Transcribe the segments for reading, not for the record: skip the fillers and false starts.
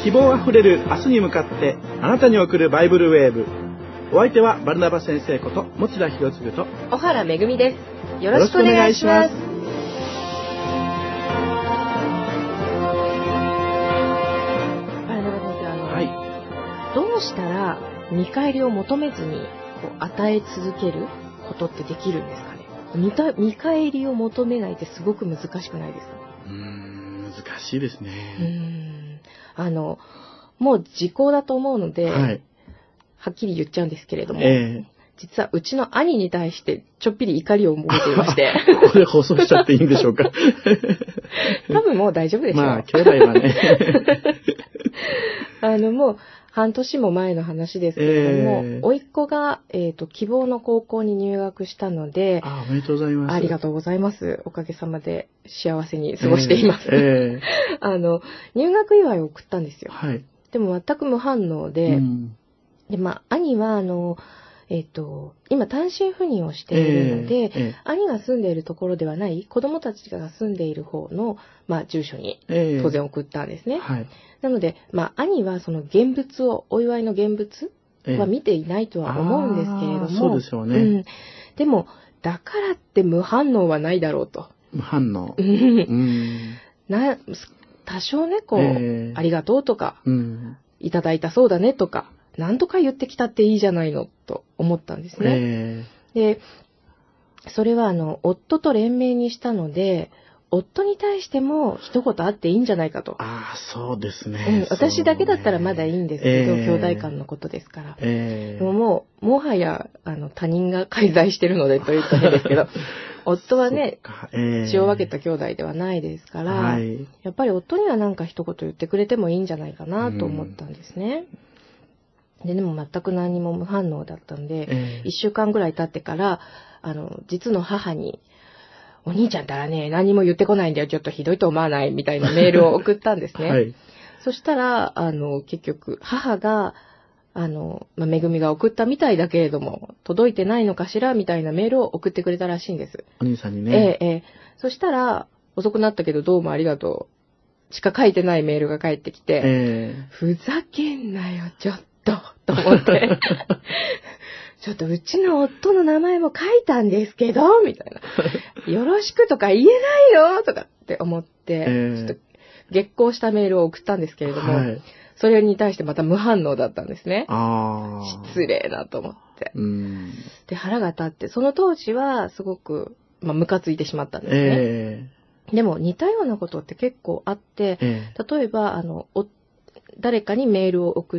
希望あふれる明日に向かってあなたに送るバイブルウェーブ。お相手はバルナバ先生こと持田博次と小原めぐみです。よろしくお願いします。バルナバ先生、どうしたら見返りを求めずに与え続けることってできるんですかね。見返りを求めないってすごく難しくないですか。 難しいですね。 もう時効だと思うので、 はい、 はっきり言っちゃうんですけれども、実はうちの兄に対してちょっぴり怒りを覚えていましてここで放送しちゃっていいんでしょうか。 多分もう大丈夫でしょう。 まあ兄弟はねもう半年も前の話ですけれども、甥っ子が、希望の高校に入学したので、 おめでとうございます。 ありがとうございます。おかげさまで幸せに過ごしています。入学祝いを送ったんですよ。 はい、 でも全く無反応で、で、兄は今単身赴任をしているので、兄が住んでいるところではない子供たちが住んでいる方の、住所に当然送ったんですね。なので、兄はその現物を、お祝いの現物は見ていないとは思うんですけれども、 そうですよね。 でも、だからって無反応はないだろうと。 無反応。 多少ね、ありがとうとか、いただいたそうだねとか、何とか言ってきたっていいじゃないのと思ったんですね。で、それは夫と連名にしたので、夫に対しても一言あっていいんじゃないかと。 そうですね。 私だけだったらまだいいんですけど、兄弟間のことですから。でももはや他人が介在してるのでというと変ですけど、夫はね、血を分けた兄弟ではないですから、やっぱり夫には何か一言言ってくれてもいいんじゃないかなと思ったんですね。でも全く何も無反応だったんで、1週間ぐらい経ってから、実の母に、お兄ちゃんたらね、何も言ってこないんだよ、ちょっとひどいと思わないみたいなメールを送ったんですね。そしたら、結局、母が、めぐみが送ったみたいだけれども、届いてないのかしらみたいなメールを送ってくれたらしいんです。 お兄さんにね。 そしたら、遅くなったけどどうもありがとう。しか書いてないメールが返ってきて、ふざけんなよ、ちょっと、と思って。ちょっとうちの夫の名前も書いたんですけど、みたいな。よろしくとか言えないよとかって思って、ちょっと激高したメールを送ったんですけれども、それに対してまた無反応だったんですね。失礼なと思って。で、腹が立って、その当時はすごく、ムカついてしまったんですね。でも似たようなことって結構あって、例えば、誰かにメールを送って、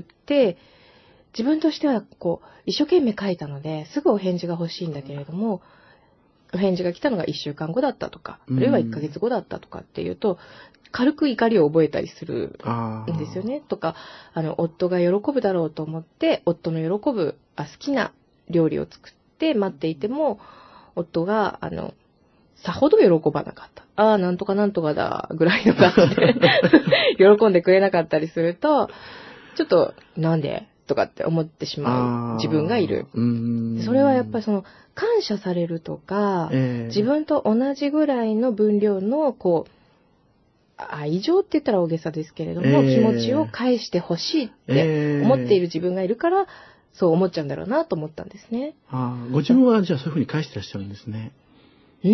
自分としては一生懸命書いたのですぐお返事が欲しいんだけれども、お返事が来たのが1週間後だったとか、あるいは1ヶ月後だったとかっていうと、軽く怒りを覚えたりするんですよね。とか、夫が喜ぶだろうと思って、夫の喜ぶ、好きな料理を作って待っていても、夫が、さほど喜ばなかった。なんとかなんとかだ、ぐらいの感じで、喜んでくれなかったりすると、ちょっと、なんでとかって思ってしまう自分がいる。それはやっぱり感謝されるとか、自分と同じぐらいの分量の愛情って言ったら大げさですけれども、気持ちを返してほしいって思っている自分がいるから、そう思っちゃうんだろうなと思ったんですね。 ご自分はじゃあそういうふうに返してらっしゃるんですね。 お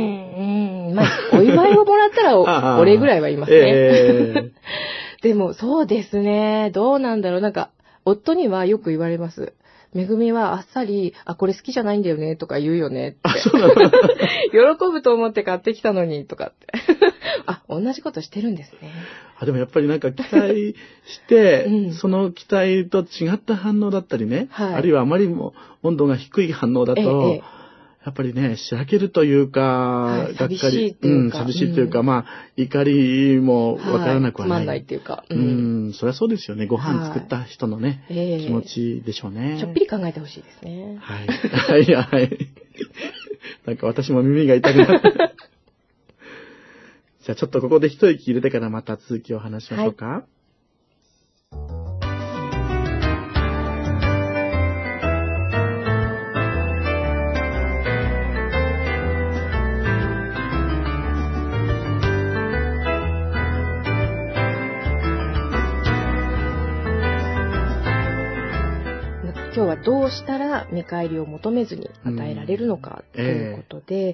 祝いをもらったらお礼ぐらいは言いますね。でもそうですね、どうなんだろう、夫にはよく言われます。めぐみはあっさり、これ好きじゃないんだよねとか言うよねって。喜ぶと思って買ってきたのにとかって。同じことしてるんですね。 でもやっぱり期待して、その期待と違った反応だったりね、あるいはあまりにも温度が低い反応だと、やっぱりね、しらけるというか、 寂しいというか、 寂しいというか、怒りもわからなくはない。 つまんないっていうか。 そりゃそうですよね。ご飯作った人のね、気持ちでしょうね。 ちょっぴり考えてほしいですね。 はい。私も耳が痛くなった。じゃあちょっとここで一息入れてからまた続きを話しましょうか。 今日はどうしたら見返りを求めずに与えられるのかということで、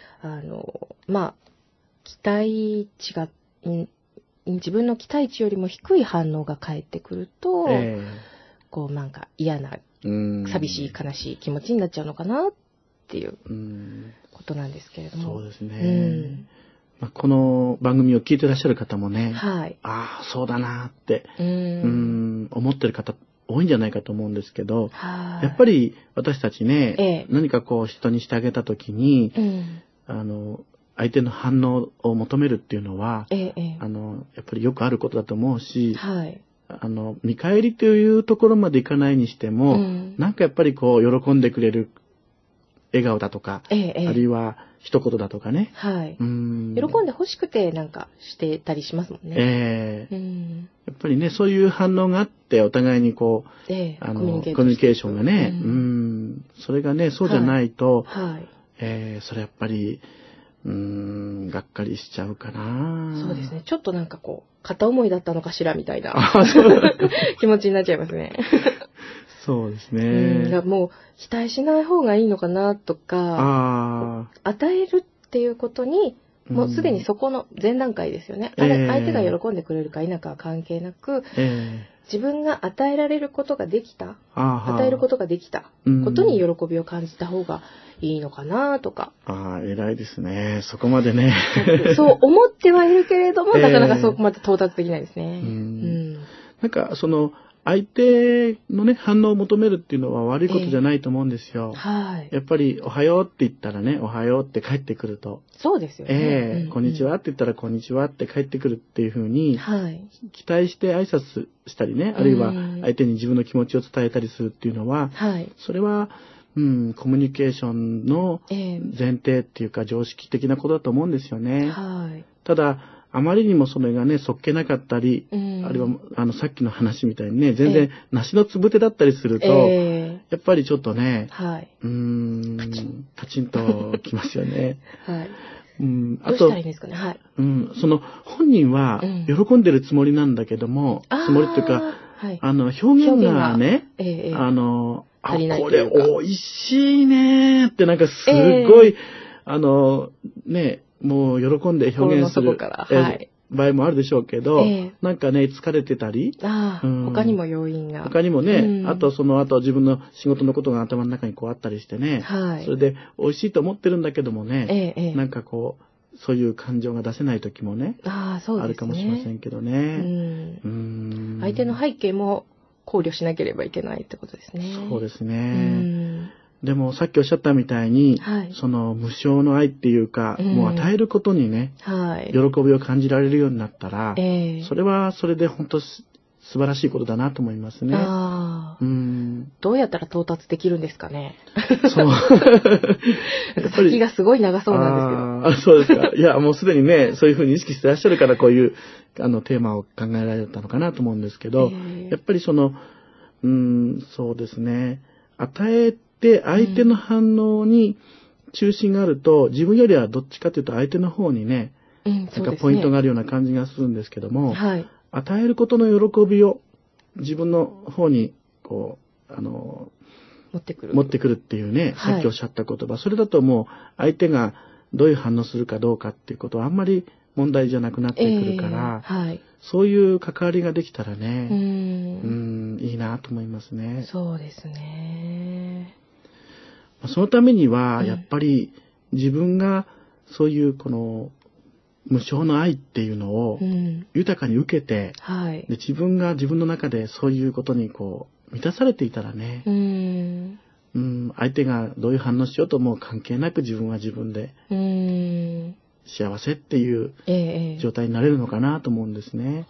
期待値が、自分の期待値よりも低い反応が返ってくると、こうなんか嫌な、寂しい悲しい気持ちになっちゃうのかなっていうことなんですけれども。 そうですね。この番組を聞いてらっしゃる方もね、 はい、 ああそうだなって思ってる方多いんじゃないかと思うんですけど、やっぱり私たちね、何かこう人にしてあげた時に、相手の反応を求めるっていうのは、やっぱりよくあることだと思うし、はい、見返りというところまでいかないにしても、なんかやっぱりこう喜んでくれる笑顔だとか、あるいは一言だとかね、 はい、喜んで欲しくてなんかしてたりしますもんね。 やっぱりね、そういう反応があってお互いにこう、コミュニケーションがね、それがねそうじゃないと、はいそれやっぱりがっかりしちゃうかな。 そうですね。ちょっとなんかこう片思いだったのかしらみたいな気持ちになっちゃいますね。 そうですね。 もう期待しない方がいいのかなとか、与えるっていうことにもうすでにそこの前段階ですよね。相手が喜んでくれるか否かは関係なく、自分が与えられることができた、与えることができたことに喜びを感じた方がいいのかなとか。 偉いですね。そこまでね。 そう思ってはいるけれども、なかなかそこまで到達できないですね。 なんかその相手のね反応を求めるっていうのは悪いことじゃないと思うんですよ。はい。やっぱりおはようって言ったらね、おはようって帰ってくると。 そうですよね。 こんにちはって言ったらこんにちはって帰ってくるっていう風に、はい、期待して挨拶したりね、あるいは相手に自分の気持ちを伝えたりするっていうのは、はい、それはコミュニケーションの前提っていうか常識的なことだと思うんですよね。はい。ただあまりにもそれがね、そっけなかったり、あるいはさっきの話みたいにね、全然梨のつぶてだったりすると、やっぱりちょっとね、はい、パチンときますよね。はい。 どうしたらいいんですかね。はい。 その本人は喜んでるつもりなんだけども、つもりっていうか、はい、表現がね、これ美味しいねってなんかすごい、ね、もう喜んで表現する場合もあるでしょうけど、なんかね疲れてたり、 他にも要因が、 他にもね、あとその後自分の仕事のことが頭の中にこうあったりしてね、それで美味しいと思ってるんだけどもね、なんかこうそういう感情が出せない時もね、あるかもしれませんけどね。 相手の背景も考慮しなければいけないってことですね。 そうですね。でもさっきおっしゃったみたいに、はい、その無償の愛っていうか、もう与えることにね、はい、喜びを感じられるようになったら、それはそれで本当素晴らしいことだなと思いますね。 どうやったら到達できるんですかね。 そう。 先がすごい長そうなんですけど。そうですか。いや、もうすでにね、そういうふうに意識してらっしゃるからこういうテーマを考えられたのかなと思うんですけど、やっぱりその、そうですね、与えて相手の反応に中心があると、自分よりはどっちかというと相手の方にね、なんかポイントがあるような感じがするんですけども、はい、与えることの喜びを自分の方にこう持ってくるっていうね、さっきおっしゃった言葉、それだともう相手がどういう反応するかどうかっていうことはあんまり問題じゃなくなってくるから、はい、そういう関わりができたらね、いいなと思いますね。 そうですね。 そのためにはやっぱり自分がそういうこの無償の愛っていうのを豊かに受けて、で自分が自分の中でそういうことにこう満たされていたらね、相手がどういう反応しようともう関係なく自分は自分で幸せっていう状態になれるのかなと思うんですね。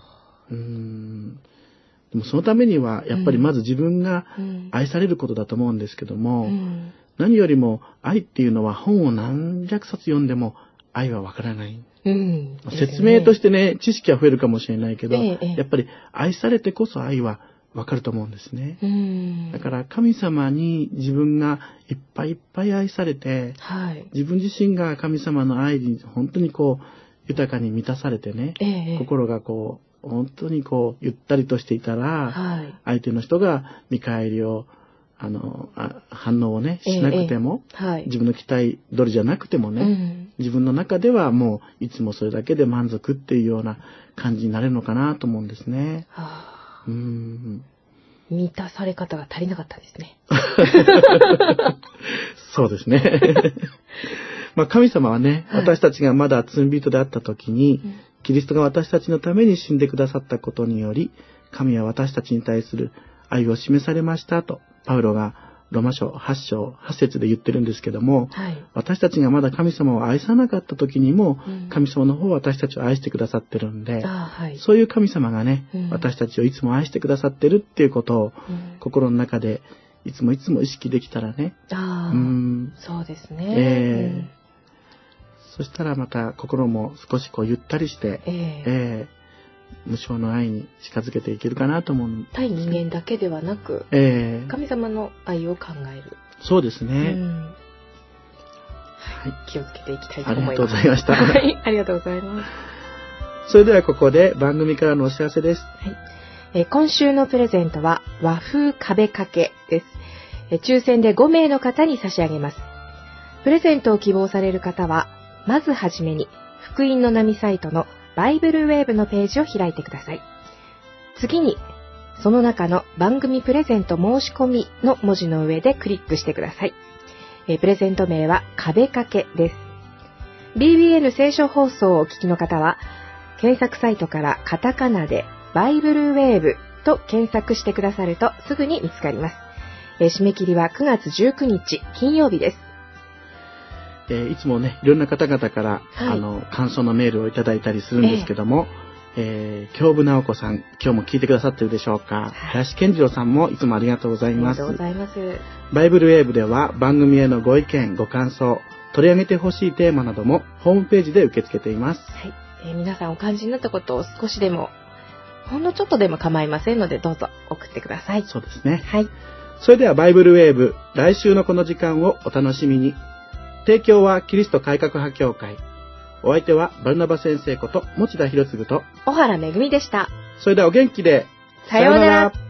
でもそのためにはやっぱりまず自分が愛されることだと思うんですけども、何よりも愛っていうのは本を何百冊読んでも愛はわからない。説明としてね、知識は増えるかもしれないけど、やっぱり愛されてこそ愛はわかると思うんですね。だから神様に自分がいっぱいいっぱい愛されて、自分自身が神様の愛に本当にこう豊かに満たされてね、心がこう本当にこう、ゆったりとしていたら、はい、相手の人が見返りを、反応をね、しなくても、はい、自分の期待通りじゃなくてもね、自分の中ではもう、いつもそれだけで満足っていうような感じになれるのかなと思うんですね。 満たされ方が足りなかったですね。 そうですね。まあ神様はね、私たちがまだ罪人であった時に、キリストが私たちのために死んでくださったことにより、神は私たちに対する愛を示されましたと、パウロがローマ書8章8節で言ってるんですけども、はい、私たちがまだ神様を愛さなかった時にも、神様の方は私たちを愛してくださってるんで、はい、そういう神様がね、私たちをいつも愛してくださってるっていうことを、心の中でいつも意識できたらね。 そうですね。 そしたらまた心も少しこうゆったりして、無償の愛に近づけていけるかなと思う。 対人間だけではなく、神様の愛を考える。 そうですね。はい、 気をつけていきたいと思います。 ありがとうございました。 はい、ありがとうございます。 それではここで番組からのお知らせです。 はい、今週のプレゼントは和風壁掛けです。抽選で5名の方に差し上げます。プレゼントを希望される方は、まずはじめに福音の波サイトのバイブルウェーブのページを開いてください。次に、その中の番組プレゼント申し込みの文字の上でクリックしてください。プレゼント名は壁掛けです。BBN 聖書放送をお聞きの方は、検索サイトからカタカナでバイブルウェーブと検索してくださるとすぐに見つかります。締め切りは9月19日金曜日です。 いつもね、いろんな方々から、感想のメールをいただいたりするんですけども、京部直子さん、今日も聞いてくださってるでしょうか。林健次郎さんもいつもありがとうございます。 ありがとうございます。 バイブルウェーブでは番組へのご意見、ご感想、取り上げてほしいテーマなどもホームページで受け付けています。 はい。皆さんお感じになったことを少しでも、ほんのちょっとでも構いませんので、どうぞ送ってください。 そうですね。 はい。 それではバイブルウェーブ、来週のこの時間をお楽しみに。提供はキリスト改革派協会。お相手はバルナバ先生こと持田博次と小原めぐみでした。 それではお元気で。 さようなら。